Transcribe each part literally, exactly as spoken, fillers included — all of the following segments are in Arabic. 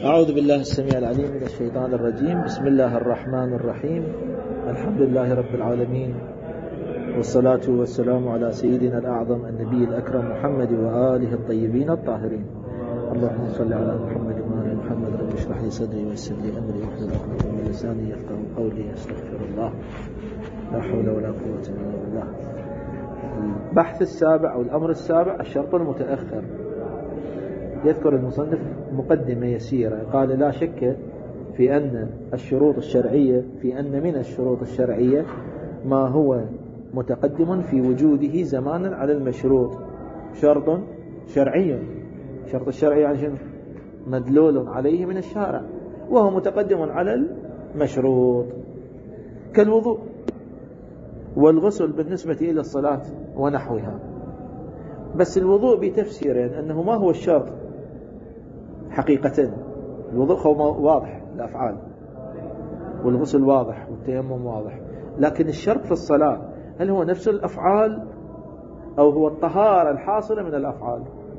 أعوذ بالله السميع العليم من الشيطان الرجيم. بسم الله الرحمن الرحيم. الحمد لله رب العالمين، والصلاة والسلام على سيدنا الأعظم النبي الأكرم محمد وآله الطيبين الطاهرين. اللهم صل على محمد وآل محمد. رب اشرح لي صدري ويسر لي أمري واحلل عقدة من لساني يفقهوا قولي. أستغفر الله، لا حول ولا قوة إلا بالله. البحث السابع أو الأمر السابع الشرط المتأخر. يذكر المصنف مقدمة يسيرة، قال: لا شك في أن الشروط الشرعية في أن من الشروط الشرعية ما هو متقدم في وجوده زمانا على المشروط. شرط شرعي، شرط الشرعي يعني شنو؟ مدلول عليه من الشارع، وهو متقدم على المشروط، كالوضوء والغسل بالنسبة إلى الصلاة ونحوها. بس الوضوء بتفسيرين، أنه ما هو الشرط حقيقة. الوضوء هو واضح الأفعال، والغسل واضح، والتيمم واضح، لكن الشرط في الصلاة هل هو نفس الأفعال أو هو الطهارة الحاصلة من الأفعال؟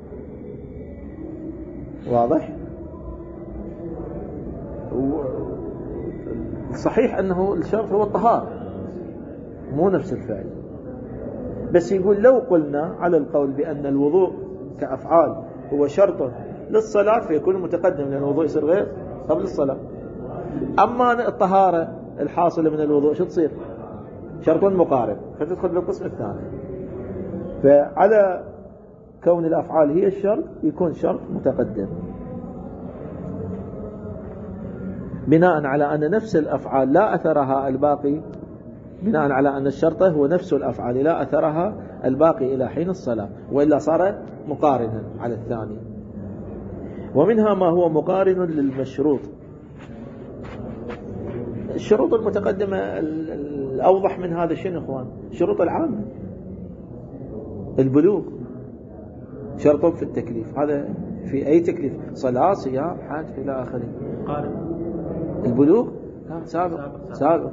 واضح؟ صحيح أنه الشرط هو الطهارة مو نفس الفعل، بس يقول لو قلنا على القول بأن الوضوء كأفعال هو شرط للصلاة فيكون متقدم، لأن الوضوء يصير غير قبل الصلاة. أما الطهارة الحاصلة من الوضوء شو تصير؟ شرط مقارب، فتدخل بالقسم الثاني. فعلى كون الأفعال هي الشرط يكون شرط متقدم، بناء على أن نفس الأفعال لا أثرها الباقي، بناء على أن الشرط هو نفس الأفعال لا أثرها الباقي إلى حين الصلاة، وإلا صار مقارنا على الثاني. ومنها ما هو مقارن للمشروط. الشروط المتقدمة الأوضح من هذا شنو إخوان؟ الشروط العامة. البلوغ شرط في التكليف، هذا في أي تكليف، صلاة صيام حج إلى آخره. البلوغ سابق سابق.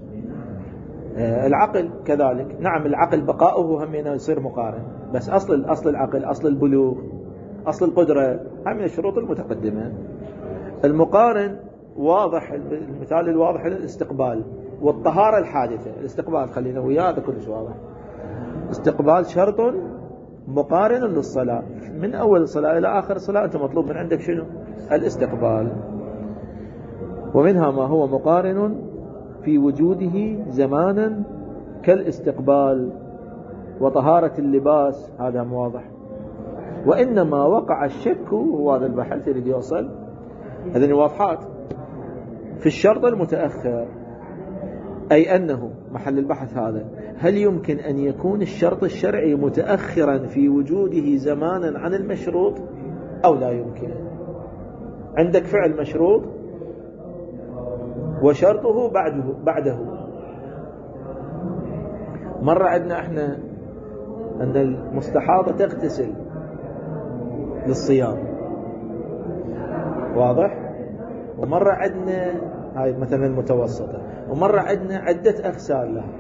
العقل كذلك، نعم العقل بقاؤه هم يصير مقارن، بس أصل أصل العقل، أصل البلوغ، أصل القدرة هم من الشروط المتقدمة. المقارن واضح، المثال الواضح الاستقبال والطهارة الحادثة. الاستقبال خلينا وياه، هذا كلش واضح. استقبال شرط مقارن للصلاة، من أول الصلاة إلى آخر الصلاة أنت مطلوب من عندك شنو؟ الاستقبال. ومنها ما هو مقارن في وجوده زمانا كالاستقبال وطهارة اللباس، هذا واضح. وإنما وقع الشك، هو هذا البحث يريد يوصل، هذين واضحات في الشرط المتأخر، أي أنه محل البحث هذا، هل يمكن أن يكون الشرط الشرعي متأخرا في وجوده زمانا عن المشروط أو لا يمكن؟ عندك فعل مشروط وشرطه بعده بعده مرة عندنا احنا أن المستحاضة تغتسل للصيام، واضح؟ ومرة عندنا هاي مثلا المتوسطة، ومرة عندنا عدة أغسال لها،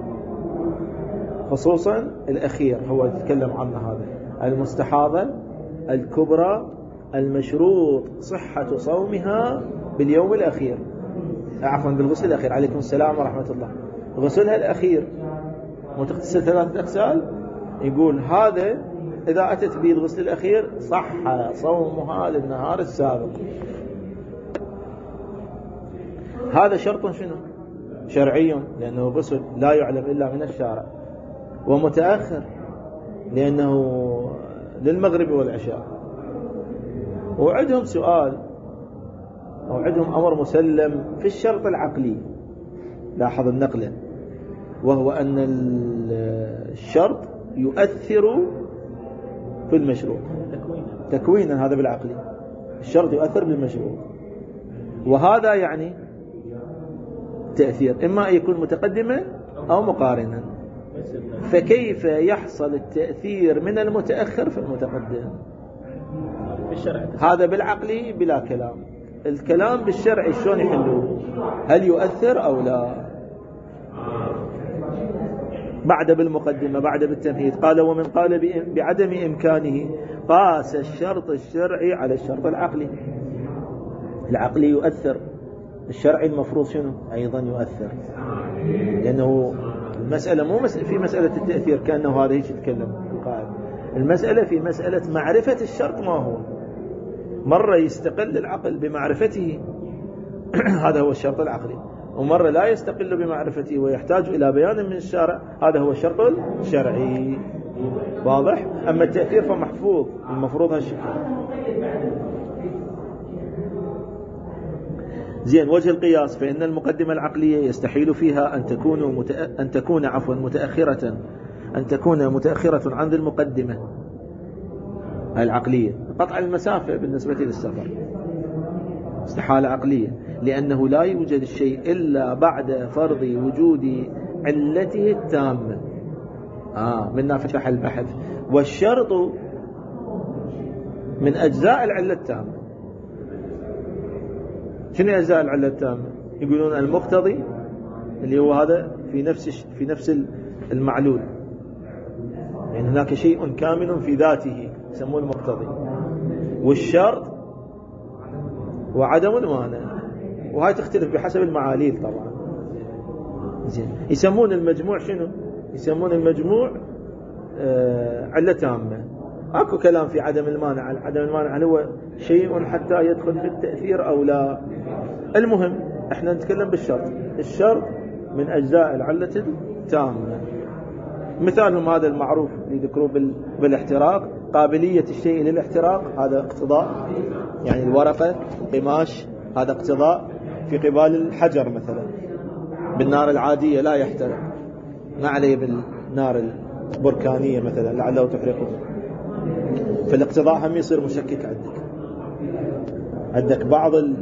خصوصا الأخير هو يتكلم عنه، هذا المستحاضة الكبرى المشروط صحة صومها باليوم الأخير، عفوا بالغسل الأخير، عليكم السلام ورحمة الله، غسلها الأخير وتغتسل ثلاثة أغسال. يقول هذا إذا أتت به الغسل الأخير صح صومها للنهار السابق. هذا شرط شنو؟ شرعي، لأنه غسل لا يعلم إلا من الشارع، ومتأخر لأنه للمغرب والعشاء. وعندهم سؤال أو عندهم أمر مسلم في الشرط العقلي، لاحظ النقلة، وهو أن الشرط يؤثر في المشروط تكوينا، هذا بالعقلي، الشرط يؤثر بالمشروط، وهذا يعني تأثير إما أن يكون متقدما أو مقارنا. فكيف يحصل التأثير من المتأخر في المتقدم؟ هذا بالعقلي بلا كلام. الكلام بالشرعي شلون يحلوه؟ هل يؤثر أو لا؟ بعد بالمقدمة، بعد بالتمهيد، قال: ومن قال بعدم إمكانه قاس الشرط الشرعي على الشرط العقلي. العقلي يؤثر، الشرعي المفروض شنو أيضا يؤثر، لأنه المسألة مو مسألة في مسألة التأثير كأنه هذا هيك يتكلم القائل، المسألة في مسألة معرفة الشرط ما هو. مرة يستقل العقل بمعرفته هذا هو الشرط العقلي، ومرة لا يستقل بمعرفته ويحتاج إلى بيان من الشارع، هذا هو الشرط الشرعي. واضح؟ أما التأثير فمحفوظ المفروض هالشيء. زين. وجه القياس، فإن المقدمة العقلية يستحيل فيها أن تكون متأ... أن تكون عفوا متأخرة أن تكون متأخرة عن ذي المقدمة العقلية، قطع المسافة بالنسبة للسفر استحالة عقلية، لأنه لا يوجد الشيء إلا بعد فرض وجود علته التامة. آه منا فتح البحث. والشرط من أجزاء العلة التامة. شنو أجزاء العلة التامة؟ يقولون المقتضي اللي هو هذا في نفس في نفس المعلول، يعني هناك شيء كامل في ذاته يسمونه المقتضي، والشرط وعدم المانع، وهاي تختلف بحسب المعاليل طبعا. زين. يسمون المجموع شنو؟ يسمون المجموع آه علة تامة. اكو كلام في عدم المانع، عدم المانع هل هو شيء حتى يدخل في التأثير او لا؟ المهم احنا نتكلم بالشرط. الشرط من اجزاء العلة التامة. مثالهم هذا المعروف اللي ذكروه بالاحتراق، قابلية الشيء للاحتراق، هذا اقتضاء، يعني الورقة قماش هذا اقتضاء في قبال الحجر مثلا، بالنار العادية لا يحترق، ما عليه بالنار البركانية مثلا لعله تحرقه. فالاقتضاء هم يصير مشكك عندك عندك بعض ال...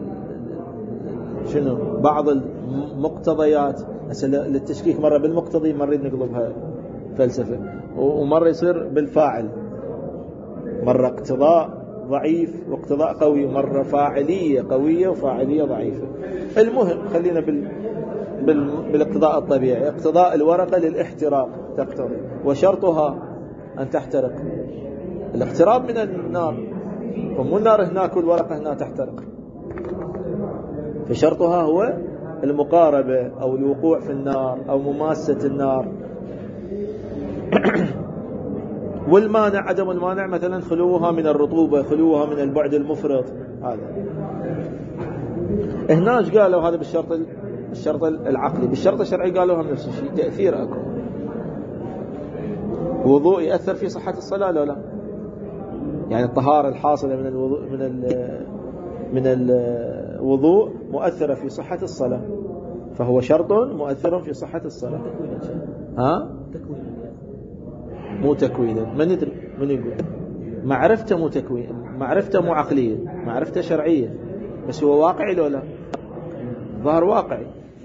شنو بعض المقتضيات للتشكيك، مرة بالمقتضي مرة نقلبها فلسفة، ومرة يصير بالفاعل، مرة اقتضاء ضعيف واقتضاء قوي، مرة فاعلية قوية وفاعلية ضعيفة. المهم خلينا بال... بال... بالاقتضاء الطبيعي. اقتضاء الورقة للاحتراق تقتضي، وشرطها أن تحترق، الاقتراب من النار، ومو النار هناك والورقة هنا تحترق، فشرطها هو المقاربة أو الوقوع في النار أو مماسة النار. والمانع عدم المانع مثلا خلوها من الرطوبة، خلوها من البعد المفرط. هذا هناش قالوا هذا بالشرط الشرط العقلي. بالشرط الشرعي قالوا هم نفس الشيء، تأثير أكو. وضوء يأثر في صحة الصلاة لا لا؟ يعني الطهارة الحاصلة من الوضوء من ال من الوضوء مؤثرة في صحة الصلاة، فهو شرط مؤثر في صحة الصلاة. ها؟ مو تكوينا، ما ندري من يقول معرفته مو تكوين، معرفته مو عقلية، معرفته شرعية، بس هو واقعي لو لا؟ ظهر واقعي.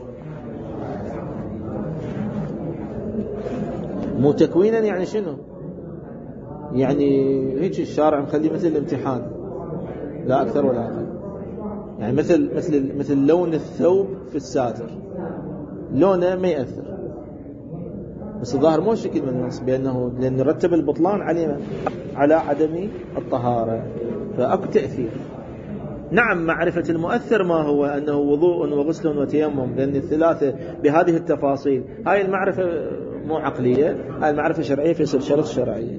مو تكوينا يعني شنو؟ يعني هيك الشارع مخلي مثل الامتحان لا أكثر ولا أقل، يعني مثل مثل مثل لون الثوب في الساتر، لونه ما يأثر، بس الظاهر مو شكل من النص، بأنه لأن رتب البطلان على على عدم الطهارة، فأكو تأثير. نعم معرفة المؤثر ما هو أنه وضوء وغسل وتيمم، لأن الثلاثة بهذه التفاصيل هاي المعرفة مو عقلية، هاي المعرفة شرعية في شرط شرعية.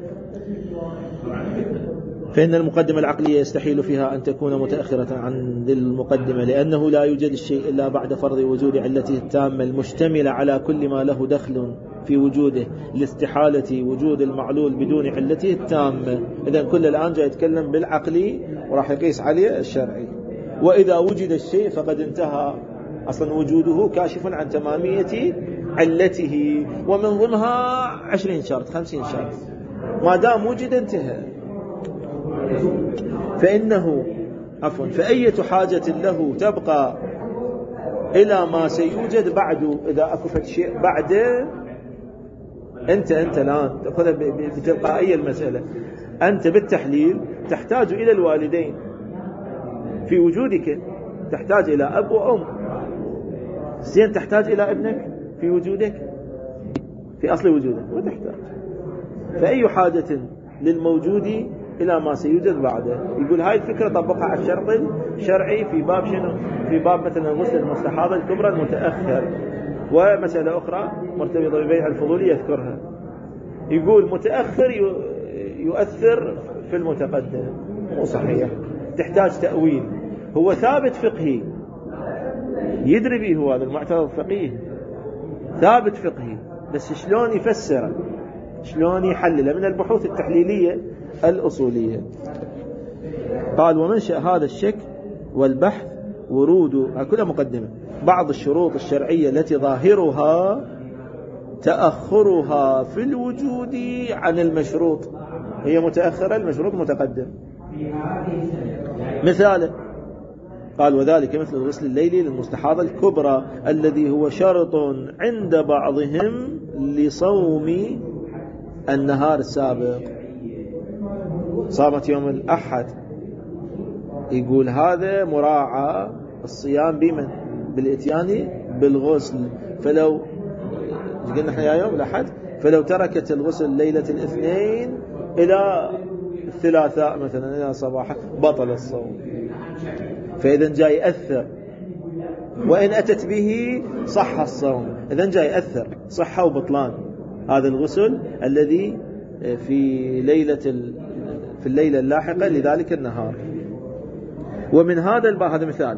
فإن المقدمة العقلية يستحيل فيها أن تكون متأخرة عن ذي المقدمة، لأنه لا يوجد الشيء إلا بعد فرض وجود علته التامة المشتملة على كل ما له دخل في وجوده، لاستحالة وجود المعلول بدون علته التامة. إذن كل الآن جاي يتكلم بالعقلي وراح يقيس عليه الشرعي. وإذا وجد الشيء فقد انتهى، أصلا وجوده كاشف عن تمامية علته، ومن ضمنها عشرين شرط خمسين شرط، ما دام وجد انتهى. فإنه عفوا فأية حاجة له تبقى إلى ما سيوجد بعده. إذا أكفت شيء بعده، أنت أنت الآن تأخذها بتلقائية المسألة، أنت بالتحليل تحتاج إلى الوالدين في وجودك، تحتاج إلى أب وأم، زين تحتاج إلى ابنك في وجودك في أصل وجودك، ما تحتاج. فأي حاجة للموجود إلى ما سيوجد بعده. يقول هاي الفكرة طبقها على الشرط الشرعي في باب شنو؟ في باب مثلا غسل المستحاضة الكبرى المتأخر. ومسألة أخرى مرتبطة ببيع الفضولي يذكرها، يقول متأخر يؤثر في المتقدم، مو صحيح، تحتاج تأويل. هو ثابت فقهي يدري به، هو هذا المعتبر الفقيه ثابت فقهي، بس شلون يفسره، شلون يحلله من البحوث التحليلية الأصولية. قال ومنشأ هذا الشك والبحث ورود كلها مقدمة بعض الشروط الشرعية التي ظاهرها تأخرها في الوجود عن المشروط، هي متأخرة، المشروط متقدم. مثال قال وذلك مثل الغسل الليلي للمستحاضة الكبرى الذي هو شرط عند بعضهم لصوم النهار السابق. صامت يوم الأحد، يقول هذا مراعى الصيام بمن؟ بالإتيان بالغسل. فلو قلنا احنا يوم الأحد، فلو تركت الغسل ليلة الاثنين إلى الثلاثاء مثلا إلى صباحا بطل الصوم. فإذا جاي يأثر، وإن أتت به صح الصوم. إذا جاي يأثر صحة وبطلان هذا الغسل الذي في ليلة في الليلة اللاحقة لذلك النهار. ومن هذا الباب، هذا مثال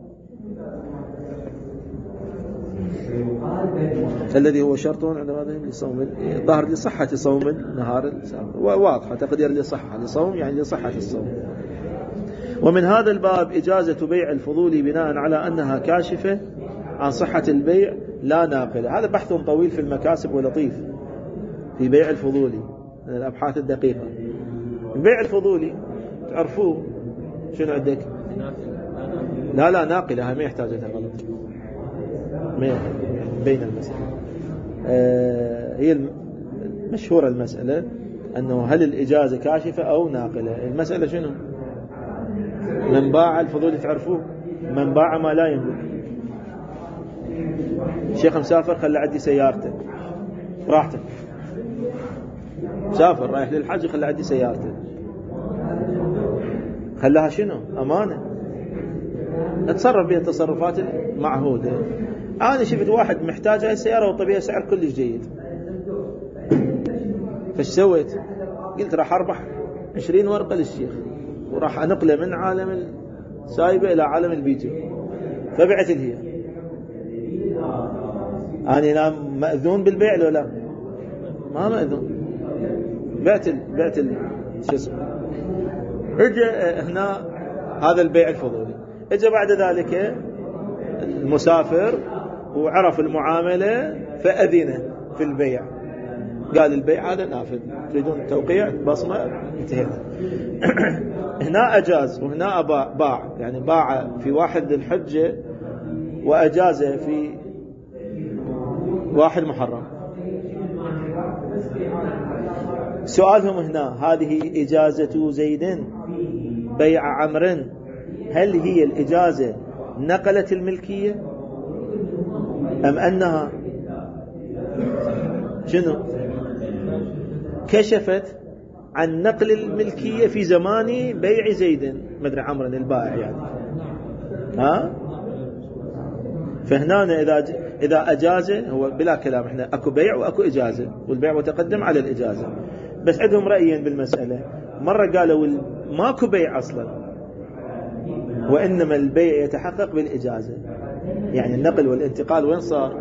الذي هو شرط عند بعضهم لصوم ظهر لصحة صوم النهار السابق، واضحة تقدير لصحة لصوم يعني لصحة الصوم. ومن هذا الباب إجازة بيع الفضول بناء على أنها كاشفة عن صحة البيع لا ناقلة. هذا بحث طويل في المكاسب ولطيف في بيع الفضولي من الأبحاث الدقيقة. بيع الفضولي تعرفوه شنو عندك؟ لا لا ناقلة، ما يحتاجها غلط بين المسألة. آه هي مشهورة المسألة أنه هل الإجازة كاشفة أو ناقلة. المسألة شنو؟ من باع الفضولي تعرفوه، من باع ما لا يملك. الشيخ مسافر خلى عندي سيارته راحته، مسافر رايح للحج خلى عندي سيارته، خلاها شنو؟ أمانة اتصرف بها التصرفات المعهودة. أنا شفت واحد محتاج هاي السيارة وطبيعي سعر كلش جيد، فايش سويت؟ قلت راح أربح عشرين ورقة للشيخ وراح أنقله من عالم السايبة إلى عالم البيتو، فبعت هي. أنا لا مأذون بالبيع لو لا ما مأذون، بعت ال... بعت ال... شو اسمه. اجى هنا هذا البيع الفضولي، اجى بعد ذلك المسافر وعرف المعاملة فأذن في البيع، قال البيع هذا نافذ، تريدون توقيع بصمة انتهينا. هنا أجاز وهنا باع، يعني باع في واحد الحجة وأجاز في واحد محرم. سؤالهم هنا هذه إجازة زيد بيع عمرو، هل هي الإجازة نقلت الملكية أم أنها شنو كشفت عن نقل الملكية في زمان بيع زيد مدري عمرو البائع يعني؟ ها فهنا إذا إذا أجازة هو بلا كلام، إحنا أكو بيع وأكو إجازة، والبيع متقدم على الإجازة. بس عندهم رأيين بالمسألة. مرة قالوا ماكو بيع أصلا، وإنما البيع يتحقق بالإجازة، يعني النقل والانتقال وين صار؟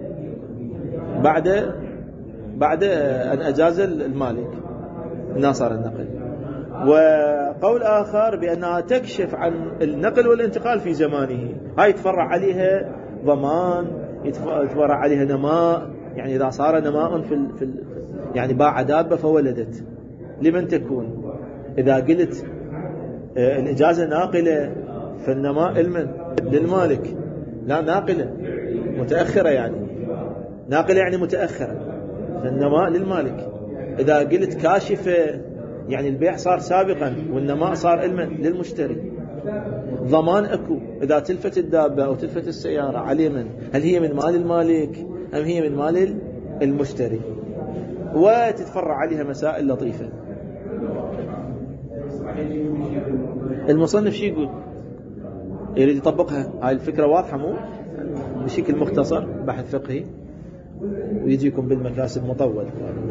بعد بعد أن أجاز المالك هنا صار النقل. وقول آخر بأنها تكشف عن النقل والانتقال في زمانه، هاي يتفرع عليها ضمان، يتفرع عليها نماء، يعني إذا صار نماء في ال... في ال... يعني باع دابة فولدت لمن تكون؟ إذا قلت الإجازة ناقلة فالنماء لمن؟ للمالك. لا ناقلة متأخرة، يعني ناقلة يعني متأخرة، فالنماء للمالك. إذا قلت كاشفة يعني البيع صار سابقا والنماء صار لمن؟ للمشتري. ضمان أكو، إذا تلفت الدابة أو تلفت السيارة على من؟ هل هي من مال المالك أم هي من مال المشتري؟ وتتفرع عليها مسائل لطيفة. المصنف شو يقول؟ يريد يطبقها، هاي الفكرة واضحة مو بشكل مختصر بحث فقهي، ويجيكم بالمكاسب مطول.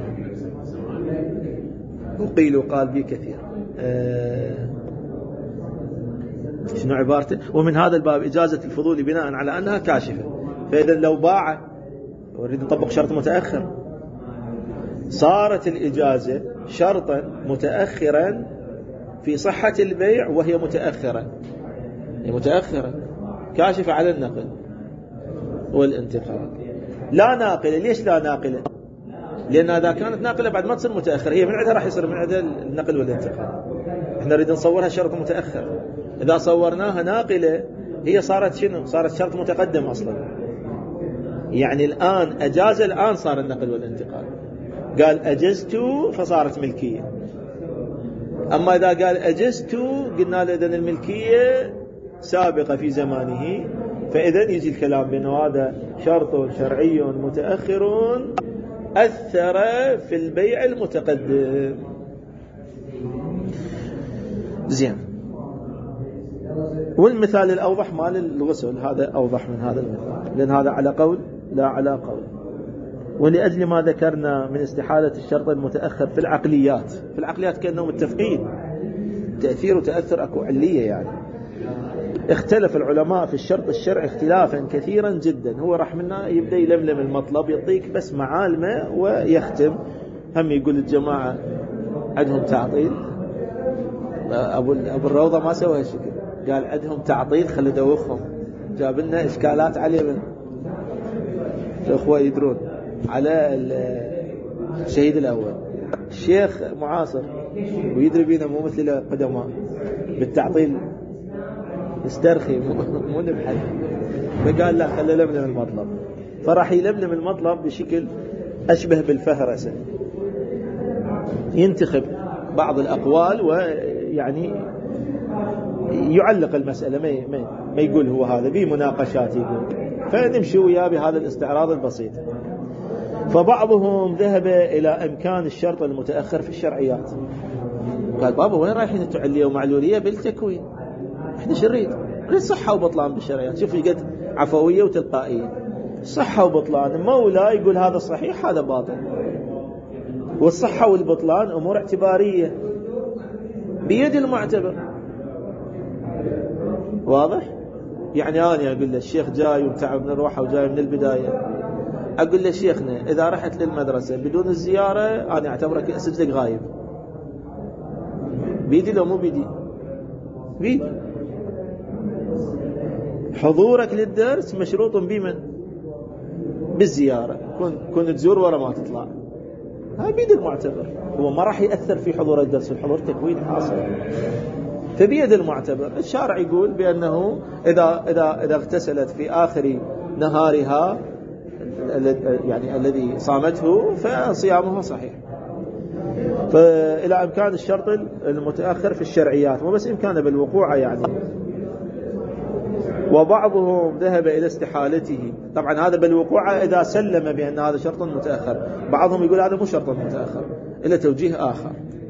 وقيل وقال بي كثير. أه شنو عبارته؟ ومن هذا الباب إجازة الفضول بناء على أنها كاشفة. فإذا لو باع وريد نطبق شرط متأخر، صارت الإجازة شرطا متأخرا في صحة البيع وهي متأخرة، هي متأخرة كاشفة على النقل والانتقال. لا ناقلة. ليش لا ناقلة؟ لأن إذا كانت ناقلة بعد ما تصير متأخرة، هي من عندها راح يصير من عندها النقل والانتقال. احنا نريد نصورها شرط متأخر. إذا صورناها ناقلة هي صارت شنو؟ صارت شرط متقدم أصلا. يعني الآن أجاز، الآن صار النقل والانتقال. قال أجزت فصارت ملكية. أما إذا قال أجزت قلنا له إذن الملكية سابقة في زمانه، فإذن يجي الكلام بأنه هذا شرط شرعي متأخر أثر في البيع المتقدم. زين. والمثال الأوضح مال الغسل، هذا أوضح من هذا المثال، لأن هذا على قول لا على قول. ولأجل ما ذكرنا من استحالة الشرط المتأخر في العقليات، في العقليات كأنهم متفقين، تأثير وتأثر أكو علية يعني. اختلف العلماء في الشرط الشرعي اختلافا كثيرا جدا. هو راح منا يبدأ يلملم المطلب، يعطيك بس معالمة ويختم. هم يقول الجماعة عندهم تعطيل. أبو, أبو الروضة ما سوى هالشكل، قال عندهم تعطيل خلي دوخهم، جاب لنا إشكالات عليه من الأخوة يدرون على الشهيد الأول. الشيخ معاصر ويدري بينا مو مثل القدماء بالتعطيل، استرخي مو نبحث. فقال لا خلي لملم المطلب، فراح يلملم المطلب بشكل أشبه بالفهرسة، ينتخب بعض الأقوال ويعني يعلق المسألة، ما ما يقول هو هذا بمناقشات يقول، فنمشي وياه بهذا الاستعراض البسيط. فبعضهم ذهب إلى إمكان الشرط المتأخر في الشرعيات. قال بابا وين رايحين التعلية ومعلولية بالتكوين؟ احنا شريد نريد صحة وبطلان بالشرعيات. شوف قد عفوية وتلقائية، صحة وبطلان. مولا يقول هذا صحيح هذا باطل، والصحة والبطلان أمور اعتبارية بيد المعتبر. واضح؟ يعني أنا أقول له الشيخ جاي ومتعب من الروحة وجاي من البداية، أقول له شيخنا إذا رحت للمدرسة بدون الزيارة أنا أعتبرك أسجلك غايب. بيدي لو مو بيدي؟ بيدي. حضورك للدرس مشروط بمن؟ بالزيارة. كن كن تزور ورا ما تطلع، ها بيد المعتبر. هو ما راح يأثر في حضور الدرس، الحضور تكوين حاصل، فبيد المعتبر. الشارع يقول بأنه إذا إذا إذا اغتسلت في آخر نهارها يعني الذي صامته فصيامها صحيح. فإلى إمكان الشرط المتأخر في الشرعيات، وبس إمكانه بالوقوع يعني. وبعضهم ذهب إلى استحالته. طبعا هذا بالوقوع إذا سلم بأن هذا شرط متأخر. بعضهم يقول هذا مو شرط متأخر إلا توجيه آخر.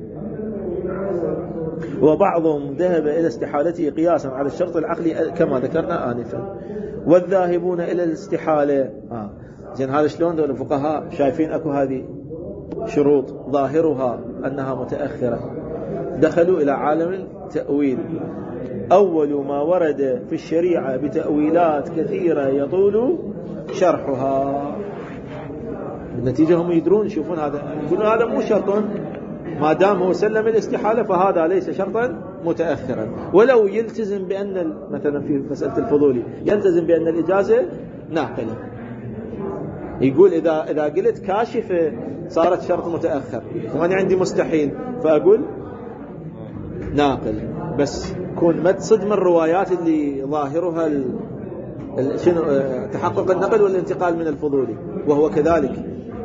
وبعضهم ذهب إلى استحالته قياسا على الشرط العقلي كما ذكرنا آنفا. والذاهبون إلى الاستحالة آه. زين هذا شلون دول الفقهاء شايفين أكو هذه شروط ظاهرها أنها متأخرة، دخلوا إلى عالم التأويل. أول ما ورد في الشريعة بتأويلات كثيرة يطول شرحها. بالنتيجة هم يدرون يشوفون هذا، يقولون هذا مو شرط، ما دام هو سلم الاستحالة فهذا ليس شرطا متأخرا. ولو يلتزم بأن مثلا في مسألة الفضولي يلتزم بأن الإجازة ناقلة، يقول إذا إذا قلت كاشفة صارت شرط متأخر، وأنا عندي مستحيل فأقول ناقل. بس كون ما تصدم الروايات اللي ظاهرها ال... ال... شنو تحقق النقل والانتقال من الفضولي، وهو كذلك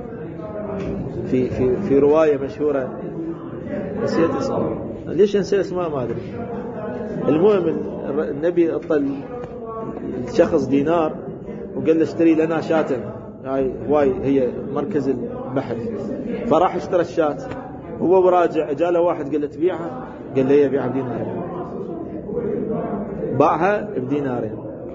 في في في رواية مشهورة نسيت اسمها، ليش نسيت اسمها ما أدري. المهم النبي أعطى الشخص دينار وقال له اشتري لنا شاة، هاي هواي هي مركز البحث. فراح اشترى الشاة، هو وراجع جاء له واحد قال له تبيعها، قال لي يبيعها بدينارين، باعها بدينارين.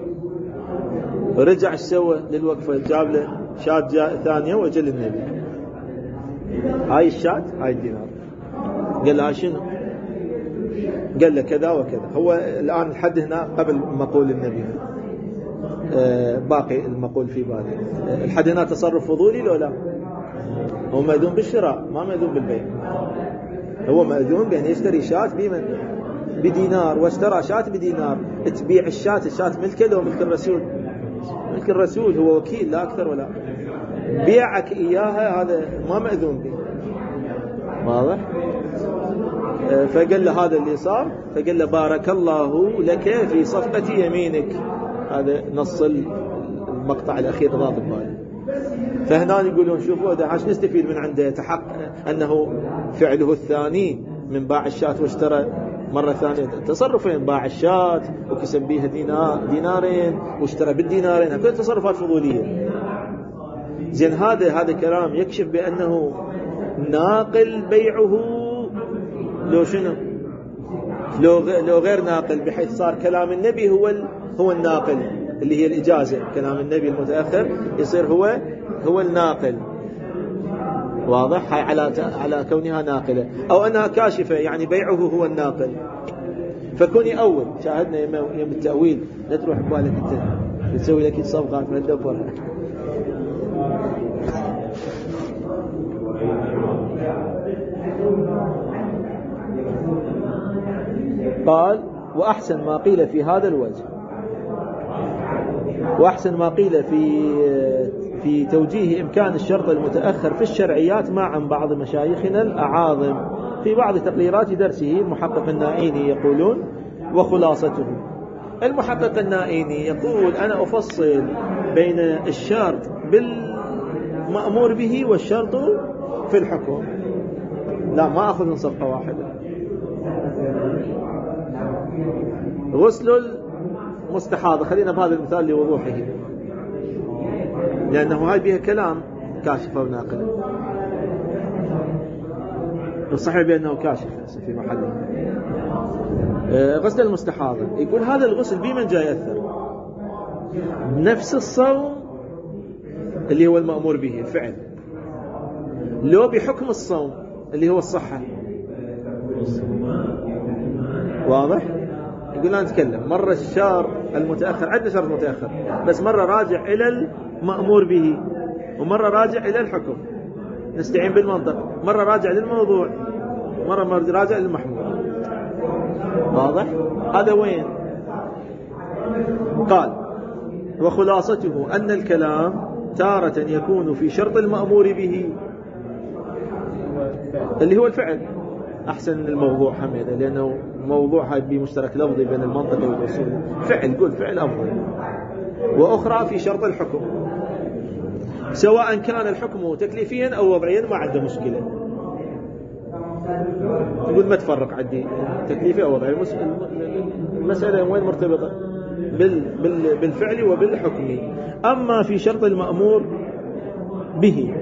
رجع سوى للوقفة، جاب له شاة ثانية وأجل النبي، هاي الشاة هاي الدينار. قال له شنو؟ قال له كذا وكذا. هو الآن الحد هنا قبل مقول النبي، آه باقي المقول في بالي. الحد هنا تصرف فضولي لو لا؟ هو مأذون بالشراء ما مأذون بالبيع. هو مأذون بأن يشتري شاة بمن؟ بدينار، واشترى شاة بدينار. تبيع الشاة، الشاة ملكه لو ملك الرسول؟ ملك الرسول، هو وكيل لا أكثر ولا. بيعك إياها هذا ما مأذون به، واضح؟ فقال له هذا اللي صار، فقال له بارك الله لك في صفقة يمينك. هذا نص المقطع الأخير ضاد ببالي. فهنا يقولون شوفوا ده عاش نستفيد من عنده، تحقق أنه فعله الثاني من باع الشاة واشترى مرة ثانية تصرفين، باع الشاة وكسب بيها دينار دينارين واشترى بالدينارين، هذه تصرفات فضولية. زين هذا هذا كلام يكشف بأنه ناقل بيعه لو شنو؟ لو لو غير ناقل، بحيث صار كلام النبي هو هو الناقل اللي هي الإجازة، كلام النبي المتأخر يصير هو هو الناقل، واضح؟ هاي على على كونها ناقلة، أو أنها كاشفة يعني بيعه هو الناقل. فكوني أول شاهدنا يوم التأويل، لا تروح ببالك أنت تسوي لك صفقات ما تدبر. قال وأحسن ما قيل في هذا الوجه، وأحسن ما قيل في في توجيه إمكان الشرط المتأخر في الشرعيات مع عن بعض مشايخنا الأعاظم في بعض تقريرات درسه. المحقق النائيني يقولون وخلاصته، المحقق النائيني يقول أنا أفصل بين الشرط بالمأمور به والشرط في الحكم، لا ما أخذ من صفقة واحدة. غسل المستحاضة، خلينا بهذا المثال لوضوحه، لأنه هاي بها كلام كاشفة وناقلة. الصحيح بأنه كاشف في محله. غسل المستحاضة يقول هذا الغسل بمن جاي يأثر؟ نفس الصوم اللي هو المأمور به الفعل، لو بحكم الصوم اللي هو الصحة، واضح؟ يقول أنا نتكلم مرة الشهر المتأخر، عندنا شهر متأخر، بس مرة راجع إلى المأمور به ومرة راجع إلى الحكم، نستعين بالمنطق، مرة راجع للموضوع مرة راجع للمحمول، واضح؟ هذا وين؟ قال وخلاصته أن الكلام تارة يكون في شرط المأمور به اللي هو الفعل، أحسن من الموضوع حميدة، لأنه موضوع هاي بمشترك لفظي بين المنطق والأصول، فعل قول فعل أفضل، وأخرى في شرط الحكم، سواء كان الحكم تكليفيا أو وضعيا ما عنده مشكلة. تقول ما تفرق عندي تكليفي أو وضعي، المسألة وين مرتبطة؟ بال بال بالفعل وبالحكم. أما في شرط المأمور به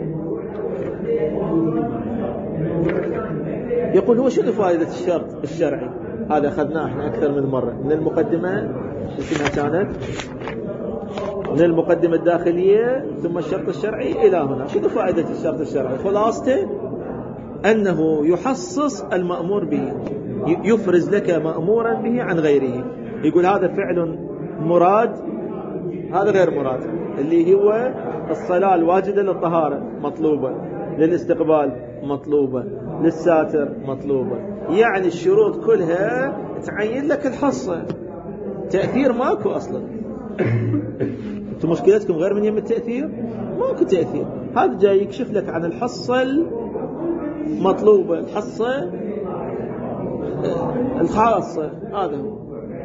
يقول هو شنو فائدة الشرط الشرعي؟ هذا أخذناه احنا أكثر من مرة من المقدمة، اسمها كانت من المقدمة الداخلية ثم الشرط الشرعي إلى هنا. شنو فائدة الشرط الشرعي؟ خلاصته أنه يحصص المأمور به، يفرز لك مأمورا به عن غيره. يقول هذا فعل مراد، هذا غير مراد، اللي هو الصلاة الواجدة للطهارة مطلوبة، للاستقبال مطلوبة، للساتر مطلوبة، يعني الشروط كلها تعين لك الحصة، تأثير ماكو أصلا. انتم مشكلتكم غير من يم التأثير، ماكو تأثير. هذا جاي يكشف لك عن الحصة المطلوبة، الحصة الخاصة، هذا هو.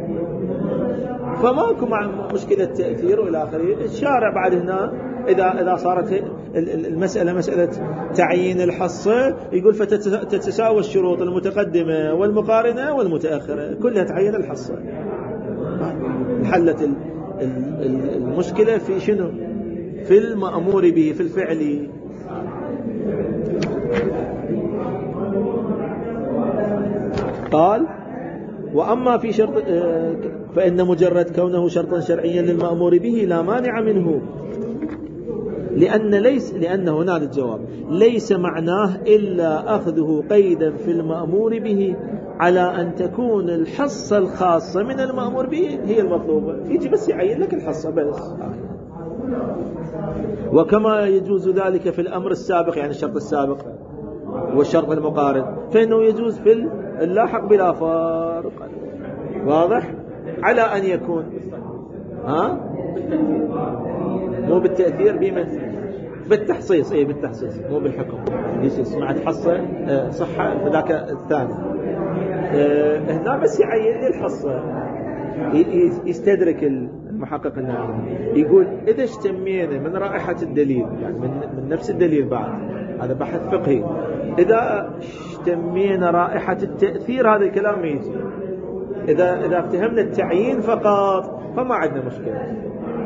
فماكو مع مشكلة تأثير والى آخره. الشارع بعد هنا إذا إذا صارت المسألة مسألة تعيين الحصة يقول فتتساوى الشروط المتقدمة والمقارنة والمتأخرة كلها تعيين الحصة. حلت المشكلة في شنو؟ في المأمور به، في الفعل. قال وأما في شرط فإن مجرد كونه شرطا شرعيا للمأمور به لا مانع منه، لأن ليس لأن هنا الجواب ليس معناه إلا أخذه قيدا في المأمور به على أن تكون الحصة الخاصة من المأمور به هي المطلوبة، يجي بس يعين لك الحصة بس. وكما يجوز ذلك في الأمر السابق، يعني الشرط السابق والشرط المقارن، فإنه يجوز في اللاحق بلا فرق. واضح؟ على أن يكون ها مو بالتأثير بمن بالتحصيص، اي بالتحصيص مو بالحكم. ليش سمعت حصة صحة ذاك الثاني هنا بس يعين لي الحصة. يستدرك المحقق النووي يقول إذا اشتمينا من رائحة الدليل، يعني من, من نفس الدليل بعد، هذا بحث فقهي، إذا اشتمينا رائحة التأثير هذا الكلام يجي. إذا إذا افتهمنا التعيين فقط فما عندنا مشكلة.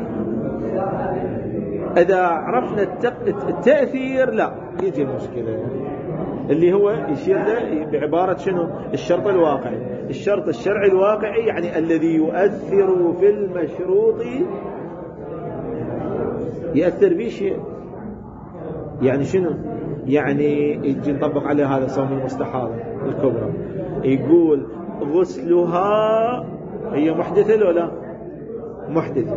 إذا عرفنا التأثير لا يجي المشكلة، اللي هو يشير له بعبارة شنو؟ الشرط الواقعي. الشرط الشرعي الواقعي يعني الذي يؤثر في المشروط، يأثر به شيء. يعني شنو؟ يعني يجي نطبق عليه هذا صوم المستحاضة الكبرى، يقول غسلها هي محدثة لو لا محدثة،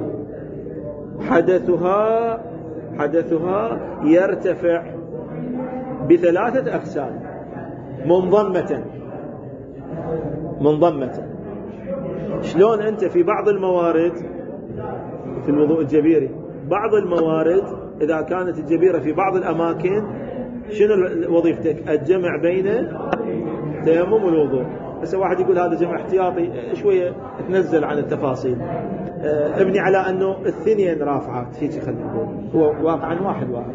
حدثها حدثها يرتفع بثلاثة أقسام منضمة منضمة. شلون أنت في بعض الموارد في الوضوء الجبيري، بعض الموارد إذا كانت الجبيرة في بعض الأماكن شنو وظيفتك؟ الجمع بين التيمم والوضوء. بس واحد يقول هذا جمع احتياطي، شوية تنزل عن التفاصيل، ابني على أنه الثنين رافعات، هيك خلينا نقول هو واقعا واحد رافع.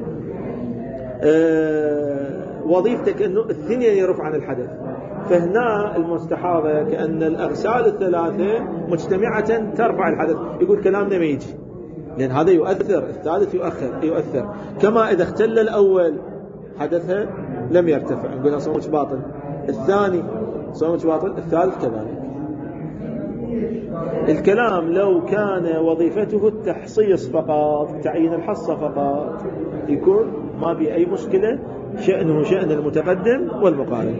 وظيفتك أنه الثنين يرفع عن الحدث. فهنا المستحاضة كأن الأغسال الثلاثة مجتمعة ترفع الحدث. يقول كلامنا ما يجي، لأن هذا يؤثر، الثالث يؤخر يؤثر. كما إذا اختل الأول حدثها لم يرتفع، نقول صومك باطل. الثاني صومك باطل، الثالث كذلك. الكلام لو كان وظيفته التحصيص فقط، تعيين الحصة فقط، يكون ما بي أي مشكلة، شأنه شأن المتقدم والمقارن.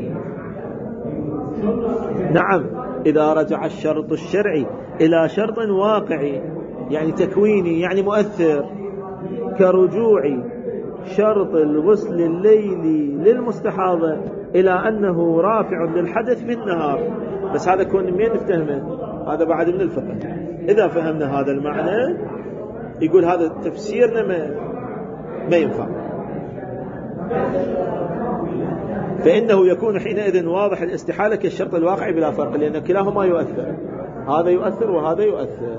نعم، إذا رجع الشرط الشرعي إلى شرط واقعي يعني تكويني يعني مؤثر، كرجوع شرط الغسل الليلي للمستحاضة إلى أنه رافع للحدث بالنهار. بس هذا كون مين نفتهمه؟ هذا بعد من الفقه. إذا فهمنا هذا المعنى يقول هذا تفسيرنا ما, ما ينفع، فإنه يكون حينئذ واضح الاستحالة كالشرط الواقعي بلا فرق، لأن كلاهما يؤثر، هذا يؤثر وهذا يؤثر.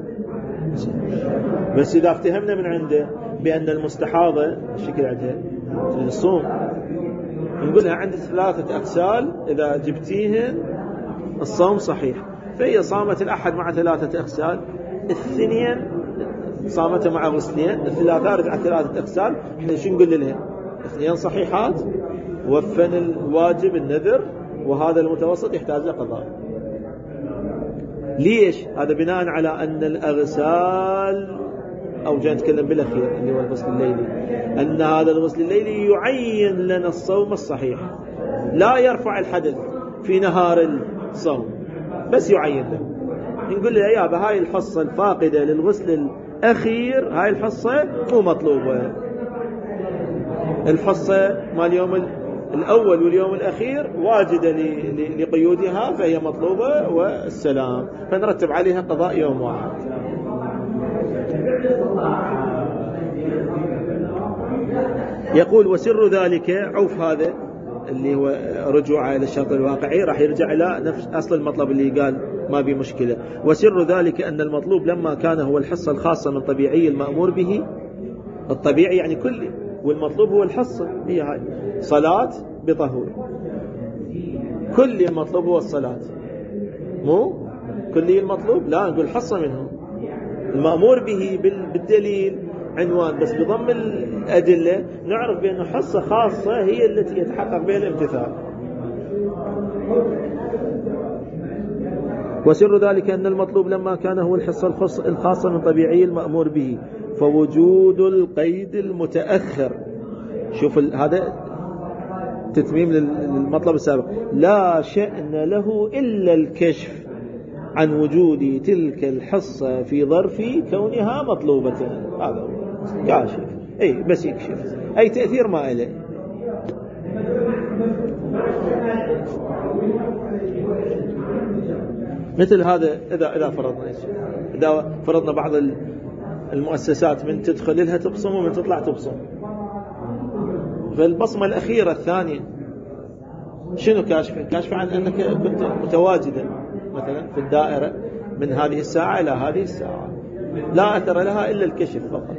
بس إذا افتهمنا من عنده بأن المستحاضة الشكل عندها الصوم، نقولها عند ثلاثة أغسال إذا جبتيهن الصوم صحيح، فهي صامت الأحد مع ثلاثة أغسال، الثنين صامتها مع غسلين، الثلاثة رجعت ثلاثة أغسال. إحنا شو نقول لها؟ اثنين صحيحات، وفن الواجب النذر، وهذا المتوسط يحتاج لقضاء. ليش؟ هذا بناء على أن الأغسال، أو جاي نتكلم بالأخير اللي هو الغسل الليلي، أن هذا الغسل الليلي يعين لنا الصوم الصحيح، لا يرفع الحدث في نهار الصوم، بس يعين له. نقول له يا أبا هاي الحصة الفاقدة للغسل الأخير، هاي الحصة مو مطلوبة، الحصة مال اليوم الأول واليوم الأخير واجدة لقيودها فهي مطلوبة والسلام، فنرتب عليها قضاء يوم واحد. يقول وسر ذلك، عوف هذا اللي هو رجوع إلى الشرط الواقعي راح يرجع إلى نفس أصل المطلب اللي قال ما بي مشكلة. وسر ذلك أن المطلوب لما كان هو الحصة الخاصة من طبيعي المأمور به، الطبيعي يعني كلي، والمطلوب هو الحصة، هي هاي صلاة بطهور، كل المطلوب هو الصلاة، مو كل المطلوب، لا نقول حصة منه المأمور به بالدليل عنوان، بس بضم الأدلة نعرف بأنه حصة خاصة هي التي يتحقق بها الامتثال. وسر ذلك أن المطلوب لما كان هو الحصة الخاصة من طبيعي المأمور به فوجود القيد المتأخر. شوف هذا تتميم للمطلب السابق، لا شأن له إلا الكشف عن وجود تلك الحصة في ظرف كونها مطلوبة. هذا هو كاشف، أي بس يكشف، أي تأثير ما إله. مثل هذا إذا إذا فرضنا إذا فرضنا بعض المؤسسات من تدخل لها تبصم ومن تطلع تبصم، فالبصمة الأخيرة الثانية شنو كاشفة؟ كاشفة عن أنك كنت متواجدا مثلا في الدائرة من هذه الساعة إلى هذه الساعة، لا أثر لها إلا الكشف فقط.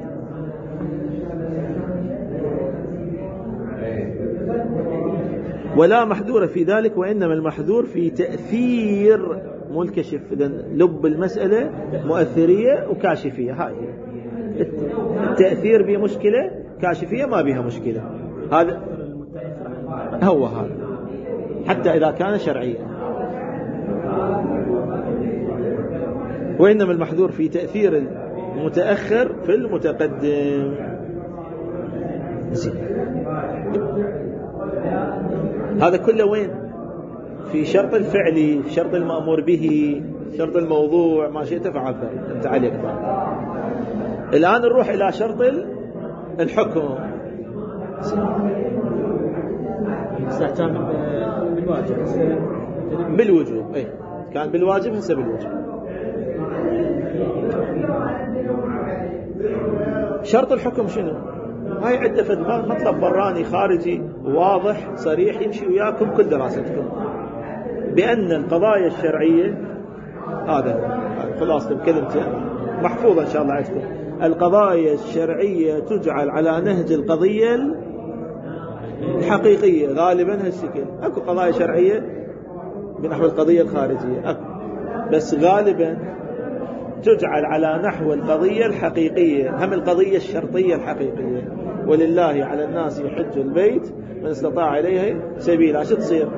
ولا محذور في ذلك، وإنما المحذور في تأثير مو الكشف. إذن لب المسألة مؤثرية وكاشفية، هاي التأثير بها مشكلة، كاشفية ما بها مشكلة. هذا هو هذا حتى إذا كان شرعيا. وإنما المحذور في تأثير المتأخر في المتقدم. هذا كله وين؟ في شرط الفعلي، في شرط المأمور به، شرط الموضوع، ما شئت فعبر أنت عليك بقى. الآن نروح إلى شرط الحكم. استحكام بالواجب بالوجوب، أي كان بالواجب هسه بالوجوب. شرط الحكم شنو؟ هاي عدة فد مطلب براني خارجي واضح صريح يمشي وياكم كل دراستكم، بأن القضايا الشرعية، هذا خلاصة بكلمتين محفوظة إن شاء الله عندكم، القضايا الشرعية تجعل على نهج القضية الحقيقية غالبا هالشكل. أكو قضايا شرعية بنحو القضية الخارجية أكو، بس غالبا تجعل على نحو القضية الحقيقية، هم القضية الشرطية الحقيقية. ولله على الناس يحج البيت من استطاع إليه سبيلا. شو تصير؟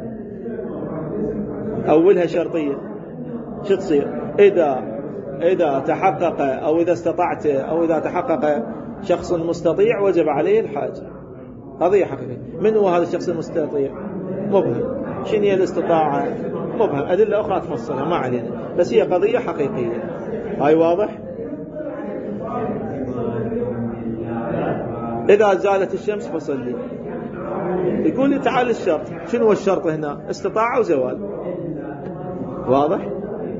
أولها شرطية، شو تصير؟ إذا إذا تحقق أو إذا استطعت أو إذا تحقق شخص مستطيع وجب عليه الحاج. قضية حقيقية. من هو هذا الشخص المستطيع؟ مبهم. شنو هي الاستطاعة؟ مبهم. أدلة أخرى تفصلها ما علينا، بس هي قضية حقيقية. هاي واضح؟ إذا زالت الشمس فصلي. يقول لي تعال الشرط. شنو هو الشرط هنا؟ استطاعة وزوال. واضح؟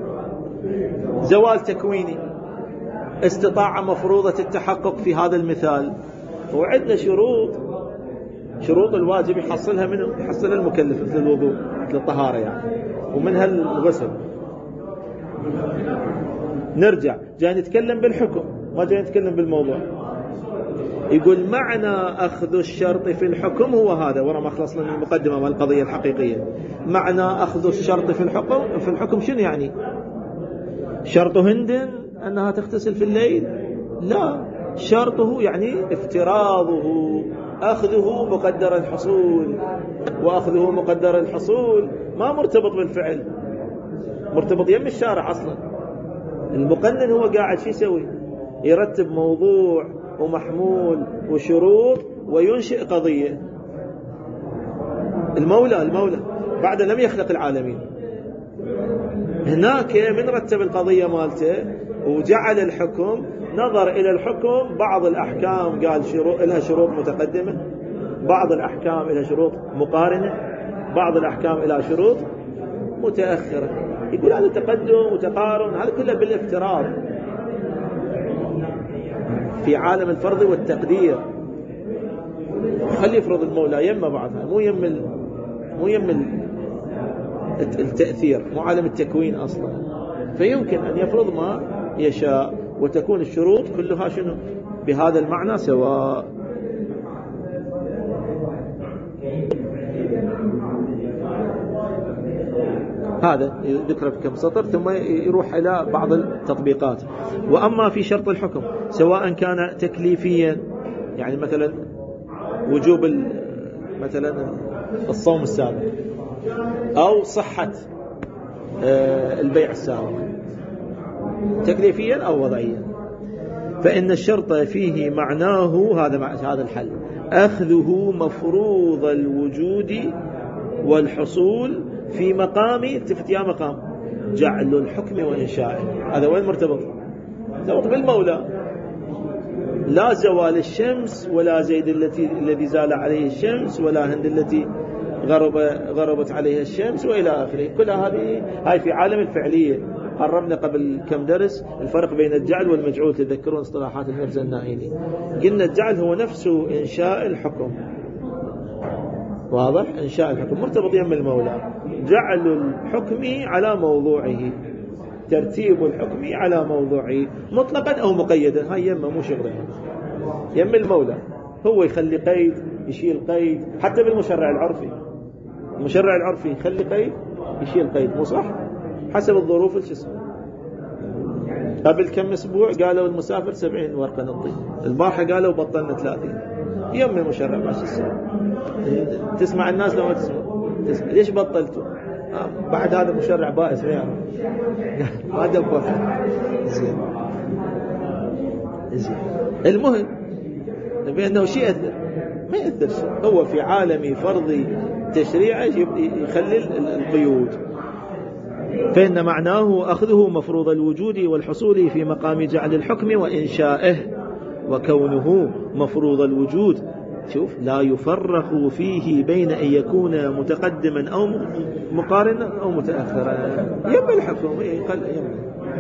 زوال تكويني، استطاعة مفروضة التحقق في هذا المثال. وعندنا شروط، شروط الواجب يحصلها منه، يحصلها المكلف مثل الوضوء مثل الطهارة يعني، ومنها الغسل. نرجع جاي نتكلم بالحكم، ما جاي نتكلم بالموضوع. يقول معنى أخذ الشرط في الحكم هو هذا، ورا ما خلصنا من المقدمة مال القضية الحقيقية. معنى أخذ الشرط في الحكم، في الحكم شنو يعني؟ شرط هند أنها تغتسل في الليل؟ لا، شرطه يعني افتراضه، أخذه مقدر الحصول، وأخذه مقدر الحصول ما مرتبط بالفعل، مرتبط يم الشارع أصلا. المقنن هو قاعد شو يسوي؟ يرتب موضوع ومحمول وشروط وينشئ قضية. المولى المولى بعد لم يخلق العالمين، هناك من رتب القضية مالته وجعل الحكم، نظر إلى الحكم، بعض الأحكام قال شروط لها شروط متقدمة، بعض الأحكام لها شروط مقارنة، بعض الأحكام لها شروط متأخرة. يقول هذا تقدم وتقارن، هذا كله بالافتراض في عالم الفرض والتقدير. خلي يفرض المولى يم بعضها، مو يم ال... مو يم ال... التأثير، مو عالم التكوين أصلا. فيمكن أن يفرض ما يشاء، وتكون الشروط كلها شنو؟ بهذا المعنى سواء. هذا ذكر في كم سطر ثم يروح إلى بعض التطبيقات. وأما في شرط الحكم سواء كان تكليفيا، يعني مثلا وجوب مثلا الصوم السابق، أو صحة البيع السابق تكليفيا أو وضعيا. فإن الشرط فيه معناه هذا هذا الحل أخذه مفروض الوجود والحصول في مقام التفت يا مقام جعل الحكم وإنشائه. هذا وين مرتبط؟ مرتبط بالمولى. لا زوال الشمس ولا زيد التي الذي زال عليه الشمس ولا هند التي غرب غربت عليها الشمس وإلى آخره. كل هذه هاي في عالم الفعلية. قربنا قبل كم درس الفرق بين الجعل والمجعول، تذكرون اصطلاحات المرزا النائيني. قلنا الجعل هو نفسه إنشاء الحكم، واضح؟ إنشاء الحكم مرتبط يم المولى. جعل الحكم على موضوعه، ترتيب الحكم على موضوعه مطلقا أو مقيدا. هاي يمه مو شغله، يم المولى هو يخلي قيد يشيل قيد. حتى بالمشرع العرفي، المشرع العرفي يخلي قيد يشيل قيد، مو صح؟ حسب الظروف الجسم. قبل كم اسبوع قالوا المسافر سبعين ورقة نطي، البارحة قالوا بطلنا ثلاثين. يم المشرع ماشي السنة. تسمع الناس لو ما تسمع, تسمع. ليش بطلتوا؟ آه. بعد هذا مشرع بائس ما يعرف ما دبر. زين زين المهم بأنه شيء يأثر ما يأثر شيء. هو في عالم فرضي تشريعه يخلي القيود. فإن معناه أخذه مفروض الوجود والحصول في مقام جعل الحكم وإنشائه، وكونه مفروض الوجود شوف لا يفرق فيه بين أن يكون متقدما أو مقارنا أو متأخرا. يم الحكم يقل يم.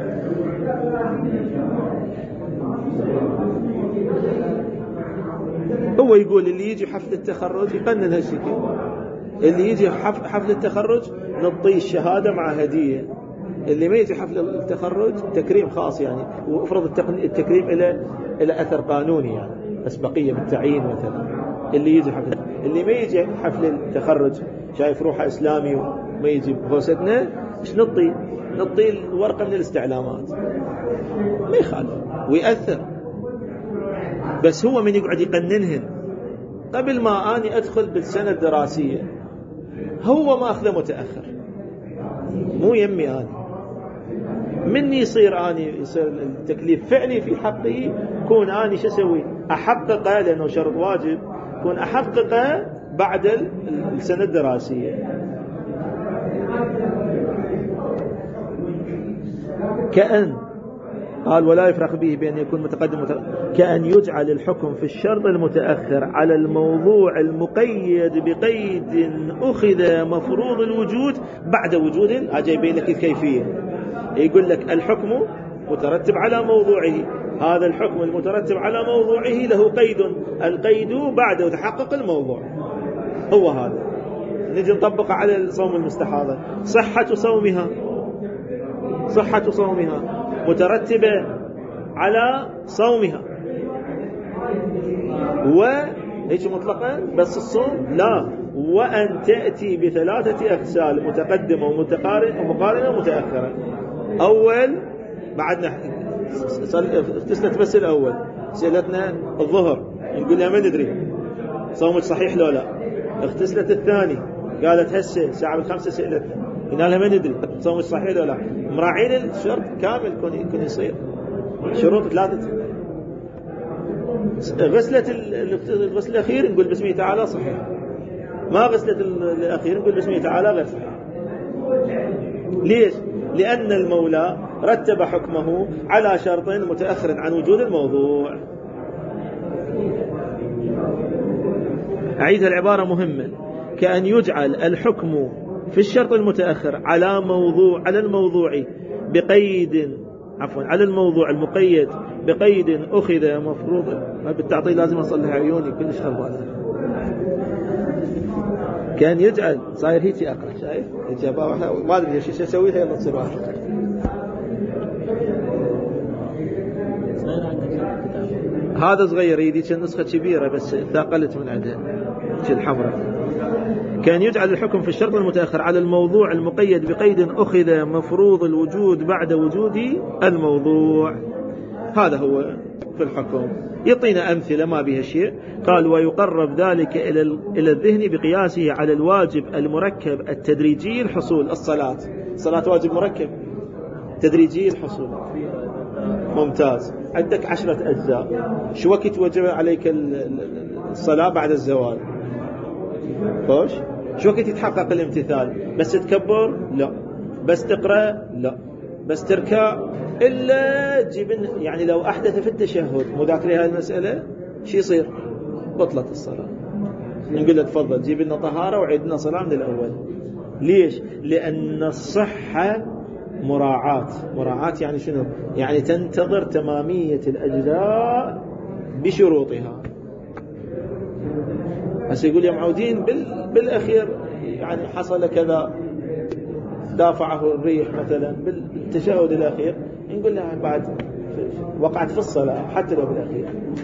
هو يقول اللي يجي حفل التخرج يقنن هالشكل، اللي يجي حفل التخرج نعطيه الشهادة مع هدية، اللي ما يجي حفل التخرج تكريم خاص يعني، وافرض التكريم إلى إلى أثر قانوني يعني أسبقية بالتعيين مثلا. اللي يجي حفل اللي ما يجي حفل التخرج شايف روحه إسلامي وما يجي بهوستنا إيش نطي نطي الورقة من الاستعلامات، ما يخالف ويأثر. بس هو من يقعد يقننهن قبل ما أني أدخل بالسنة الدراسية، هو ما أخذه متأخر مو يمي أني. مني يصير أني يصير التكليف فعلي في حقي، كون أني شو أسوي أحققه لأنه شرط واجب، كون أحققه بعد السنة الدراسية. كأن قال ولا يفرق به بأن يكون متقدم متأخر. كأن يجعل الحكم في الشرط المتأخر على الموضوع المقيد بقيد أخذ مفروض الوجود بعد وجود. أجيبين لك الكيفية. يقول لك الحكم مترتب على موضوعه، هذا الحكم المترتب على موضوعه له قيد، القيد بعد تحقق الموضوع. هو هذا نجي نطبق على الصوم المستحاضة. صحة صومها صحة صومها مترتبة على صومها، وهيك مطلقا بس الصوم لا، وأن تأتي بثلاثة أغسال متقدمة ومتقارنة ومقارنة ومتأخرة. أول بعدنا اغتسلت بس الأول، سألتنا الظهر نقول لها ما ندري صومك صحيح لو لا. اغتسلت الثاني قالت هسه الساعة الخمسة سألتنا قلنا لها ما ندري صومك صحيح لو لا. مراعين الشرط كامل كون يكون يصير شروط ثلاثة. غسلت الغسل الأخير نقول باسمه تعالى صحيح، ما غسلت الأخير نقول باسمه تعالى غير صحيح. ليش؟ لأن المولى رتب حكمه على شرط متأخر عن وجود الموضوع. أعيد العبارة مهمة. كأن يجعل الحكم في الشرط المتأخر على موضوع على الموضوع بقيد عفوا على الموضوع المقيد بقيد أخذ مفروضا. بالتعطيل لازم أصلح عيوني كلش خربانة. كان يجعل صاير هيك أقرأ شايف الجباب ما أدري إيش أسوي يلا تصير واحد. هذا صغير يدي كان نسخة كبيرة بس ثاقلت من عندها الحمراء. كان يجعل الحكم في الشرط المتأخر على الموضوع المقيد بقيد أخذ مفروض الوجود بعد وجود الموضوع. هذا هو في الحكم. يعطينا أمثلة ما بها شيء. قال ويقرب ذلك إلى إلى الذهن بقياسه على الواجب المركب التدريجي الحصول. الصلاة الصلاة واجب مركب تدريجي الحصول. ممتاز. عندك عشرة أجزاء. شو وقت وجب عليك الصلاة بعد الزوال؟ خوش. شو وقت يتحقق الامتثال؟ بس تكبر؟ لا. بس تقرأ؟ لا. بس تركع؟ إلا جبن. يعني لو أحدث في التشهد مذاكرة هذه المسألة شو يصير؟ بطلت الصلاة. نقول له تفضل جيب لنا طهارة وعيد لنا صلاة من الأول. ليش؟ لأن الصحة مراعاة. مراعاة يعني شنو؟ يعني تنتظر تمامية الأجزاء بشروطها. بس يقول يا معودين بالأخير يعني حصل كذا دافعه الريح مثلا بالتشهد الأخير، نقول لها بعد وقعت في الصلاة حتى لو بالأخير.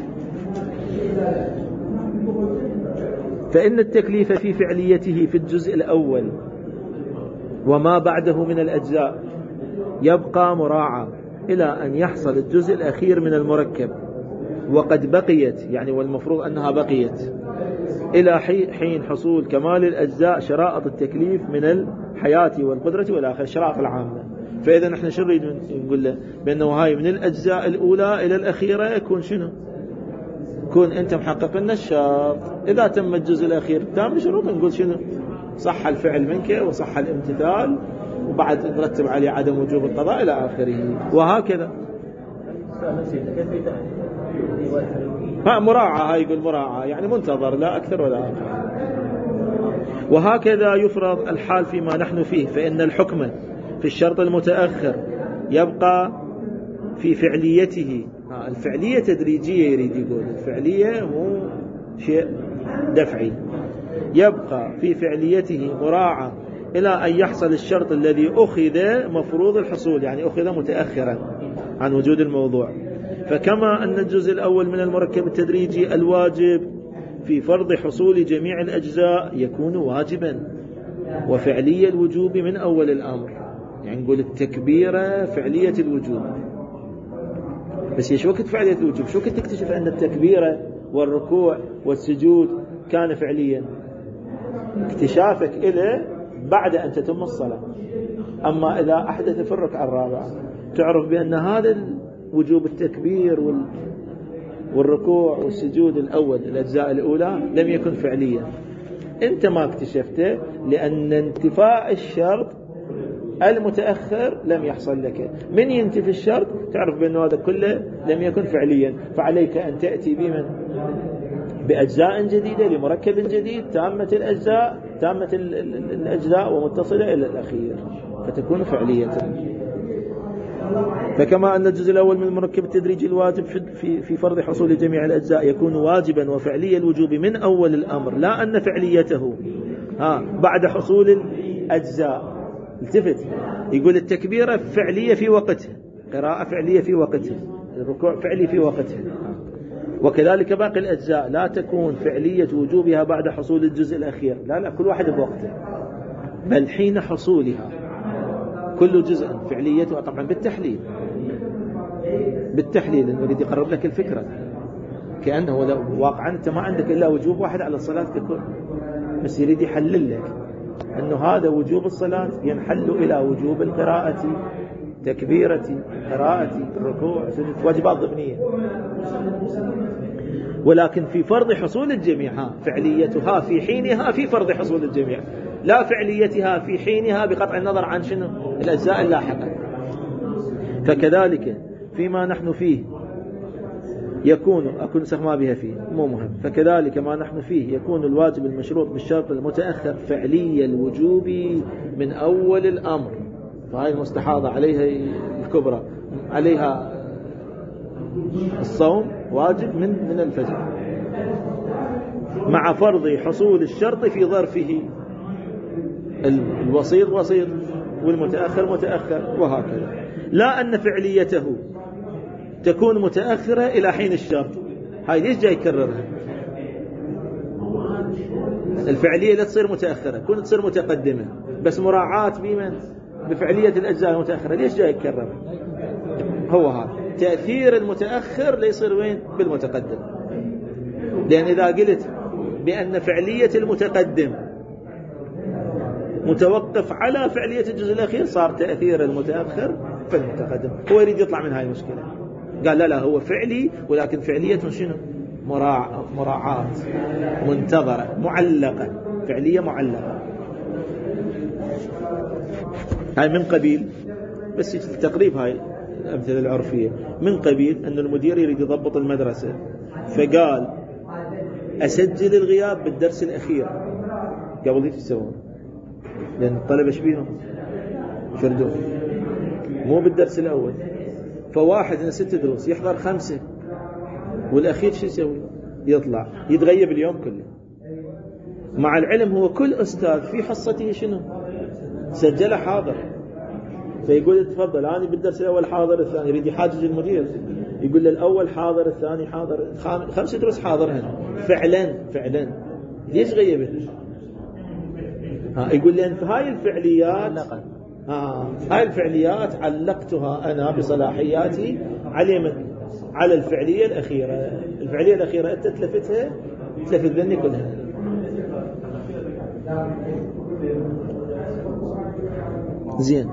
فإن التكليف في فعليته في الجزء الأول وما بعده من الأجزاء يبقى مراعى إلى أن يحصل الجزء الأخير من المركب، وقد بقيت يعني والمفروض أنها بقيت إلى حين حصول كمال الأجزاء شرائط التكليف من الحياة والقدرة والآخر، شرائط العامة. فإذا نحن شو نريد نقول له؟ بأنه هاي من الأجزاء الأولى إلى الأخيرة يكون شنو؟ يكون أنت محقق لنا الشرط. إذا تم الجزء الأخير تام شروط نقول شنو؟ صح الفعل منك وصح الامتثال، وبعد نرتب عليه عدم وجوب القضاء إلى آخره، وهكذا. ها مراعاة، هاي يقول مراعاة يعني منتظر لا أكثر ولا أقل. وهكذا يفرض الحال فيما نحن فيه، فإن الحكم في الشرط المتأخر يبقى في فعليته. الفعلية تدريجية يريد يقول، الفعلية مو شيء دفعي. يبقى في فعليته مراعاة إلى أن يحصل الشرط الذي أخذ مفروض الحصول، يعني أخذ متأخرا عن وجود الموضوع. فكما أن الجزء الأول من المركب التدريجي الواجب في فرض حصول جميع الأجزاء يكون واجبا وفعلية الوجوب من أول الأمر، يعني نقول التكبيرة فعلية الوجوب. بس شو وقت فعلية الوجوب؟ شو وقت تكتشف أن التكبيرة والركوع والسجود كان فعليا؟ اكتشافك إليه بعد أن تتم الصلاة. أما إذا أحدث في الركعة الرابعة تعرف بأن هذا وجوب التكبير والركوع والسجود الأول الأجزاء الأولى لم يكن فعليا. أنت ما اكتشفته لأن انتفاء الشرط المتأخر لم يحصل لك. من ينتفي الشرط تعرف بأن هذا كله لم يكن فعليا، فعليك أن تأتي بمن بأجزاء جديدة لمركب جديد تامة الأجزاء تامة الأجزاء ومتصلة إلى الأخير فتكون فعلية. فكما أن الجزء الأول من المركب التدريجي الواجب في في فرض حصول جميع الأجزاء يكون واجبا وفعلية الوجوب من أول الأمر، لا أن فعليته ها بعد حصول الأجزاء. التفت يقول التكبيرة فعلية في وقتها، قراءة فعلية في وقتها، الركوع فعلي في وقتها، وكذلك باقي الأجزاء لا تكون فعلية وجوبها بعد حصول الجزء الأخير، لا لا كل واحد بوقته، بل حين حصولها كل جزء فعليته طبعا بالتحليل بالتحليل انه يريد يقرب لك الفكرة، كأنه لو واقعا انت ما عندك الا وجوب واحد على الصلاة ككل، بس يريد يحلل لك انه هذا وجوب الصلاة ينحل الى وجوب القراءة، تكبيرة، قراءة، الركوع، سجود، واجبات ضمنية. ولكن في فرض حصول الجميع فعليتها في حينها في فرض حصول الجميع، لا فعليتها في حينها بقطع النظر عن شنو الأجزاء اللاحقة. فكذلك فيما نحن فيه يكون أكون نسخ ما بها فيه مو مهم. فكذلك ما نحن فيه يكون الواجب المشروط بالشرط المتأخر فعلي الوجوب من أول الأمر. فهذه المستحاضة عليها الكبرى عليها الصوم واجب من من الفجر مع فرض حصول الشرط في ظرفه، الوسيط وسيط والمتأخر متأخر، وهكذا. لا أن فعليته تكون متأخرة إلى حين الشرط. هاي ليش جاي يكررها؟ الفعلية لا تصير متأخرة، كون تصير متقدمة، بس مراعاة بمن بفعلية الأجزاء المتأخرة. ليش جاي يكررها؟ هو هذا تأثير المتأخر ليصير وين؟ بالمتقدم. لأن إذا قلت بأن فعلية المتقدم متوقف على فعلية الجزء الأخير صار تأثير المتأخر في المتقدم. هو يريد يطلع من هاي المشكلة، قال لا لا هو فعلي ولكن فعلية شنو؟ مراعاة مراعاة منتظرة معلقة، فعلية معلقة. هاي من قبيل بس التقريب، هاي الأمثلة العرفية، من قبيل أن المدير يريد يضبط المدرسة فقال أسجل الغياب بالدرس الأخير. قبل ايش يسوون؟ لأن الطلبة شبيهم يفردون مو بالدرس الأول، فواحد من ست دروس يحضر خمسة والأخير شو يسوي؟ يطلع يتغيب اليوم كله. مع العلم هو كل أستاذ في حصته شنو؟ سجله حاضر، فيقول تفضل أنا بالدرس الأول حاضر، الثاني يريد يحاجج المدير يقول له الأول حاضر الثاني حاضر، خمس دروس حاضرهن فعلا فعلا. ليش غيبت؟ ها يقول لي أنت هاي الفعليات ها هاي الفعليات علقتها أنا بصلاحياتي على من؟ على الفعلية الأخيرة. الفعلية الأخيرة أنت تلفتها تلفت ذني كلها. زين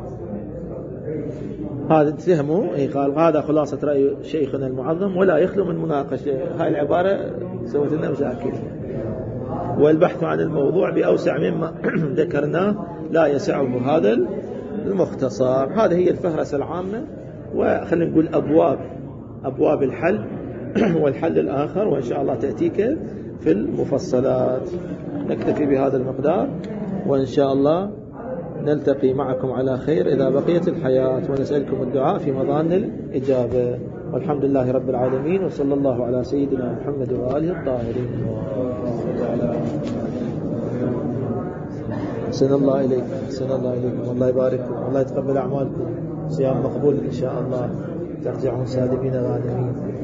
هذا تفهموا؟ اي قال هذا خلاصة رأي شيخنا المعظم ولا يخلو من مناقشة. هاي العبارة سوت لنا مشاكل. والبحث عن الموضوع بأوسع مما ذكرناه لا يسعه هذا المختصر. هذه هي الفهرسة العامة، وخلينا نقول أبواب أبواب الحل والحل الآخر، وإن شاء الله تأتيك في المفصلات. نكتفي بهذا المقدار، وإن شاء الله نلتقي معكم على خير إذا بقيت الحياة، ونسألكم الدعاء في مظان الإجابة. والحمد لله رب العالمين، وصلى الله على سيدنا محمد وآله الطاهرين. سن الله إليكم سن الله إليكم والله يبارككم، والله يتقبل أعمالكم، صيام مقبول إن شاء الله، ترجعون سالمين غانمين.